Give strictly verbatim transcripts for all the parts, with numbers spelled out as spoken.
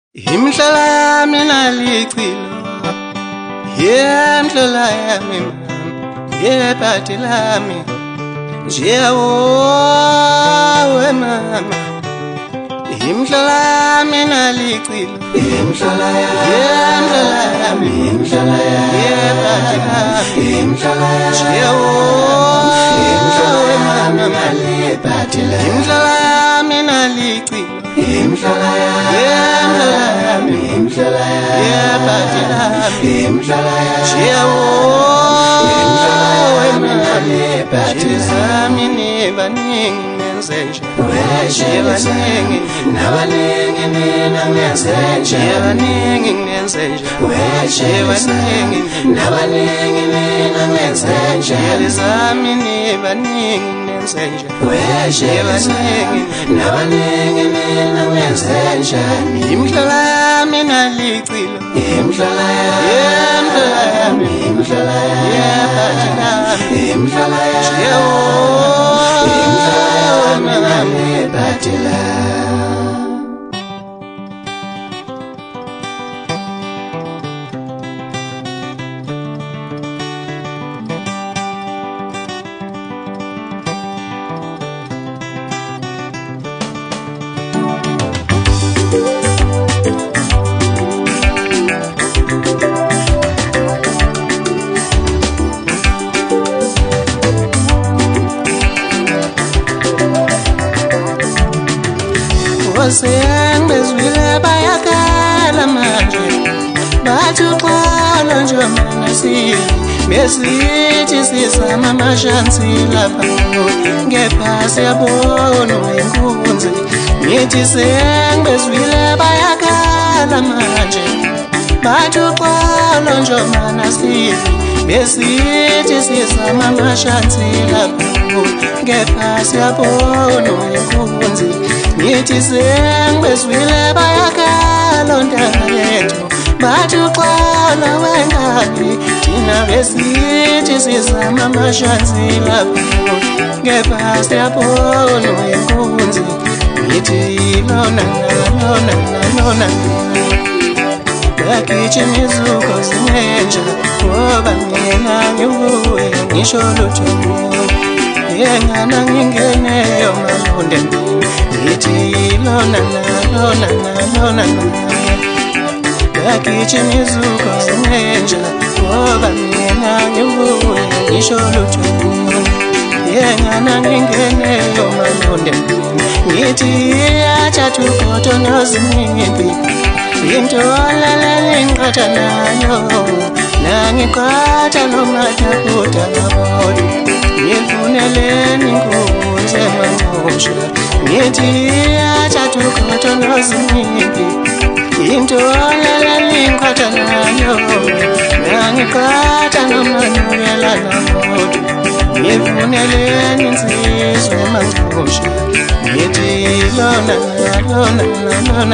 Imhlala yami nalicilo, yemhlala yami yebhadi lami njewe mama. Imhlala yami nalicilo, imhlala yami imhlala yebhadi lami njewe mama yebhadi lami. Imhlala yami nalicilo, imhlala yami imhlala yebhadi lami njewe mama yebhadi lami. Nibaningi nenzenje Nibaningi nabaningi nina ngezenje Nibaningi nenzenje Nibaningi nabaningi nina ngezenje Yelizami nibaningi nenzenje Nibaningi nabaningi nina ngezenje. Imhlala yami nalicilo, imhlala yami imhlala yebhadi lami imhlala njewe yebhadi lami. Sengibezwile bayakhala manje bathi uxolo nje mina siye besithi sizama amashansi lapha ngepha siyabona inkunzi. Ngithi sengibezwile bayakhala manje bathi uxolo nje mina siye besithi sizama amashansi lapha ngepha siyabona inkunzi. Ngithi sengibezwile bayakhala ntanga yethu bathi uxolo wengane thina besithi sizama amashansi lapho ngepha siyabona inkunzi. Ngithi lona lona lona bagijima izuko zinenja ngoba mina ngiwuwe ngisho lutho yengana ngingeneyo malonde. Ngithi lona lona lona bagijima izuko zinenja ngoba mina ngiwuwe ngisho lutho yengana ngingeneyo malonde. Ngithi athatha ugodo nozimpimpi into lalelinqatha nayo nangiqatha lomathakuda ngabodi ngifuneleni inkunzi emanqosha. Ngithi athatha ugodo nozimpimpi into lalelinqatha nayo nangiqatha lomathakuda ngabodi ngifuneleni insizwa emanqosha. Ngithi lona lona lona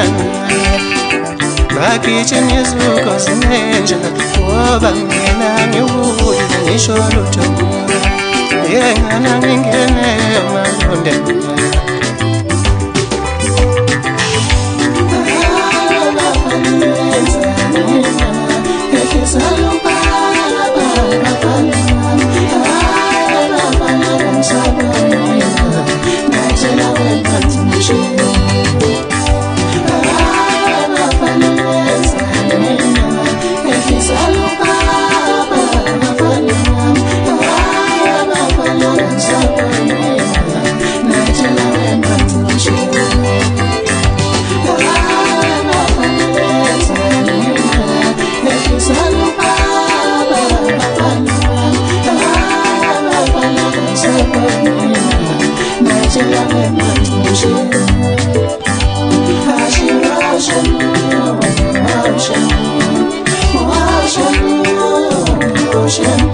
bagijima izuko zinenja ngoba mina ngiwuwe ngisho lutho yengana ngingeneyo malonde. Ocean, ocean, ocean.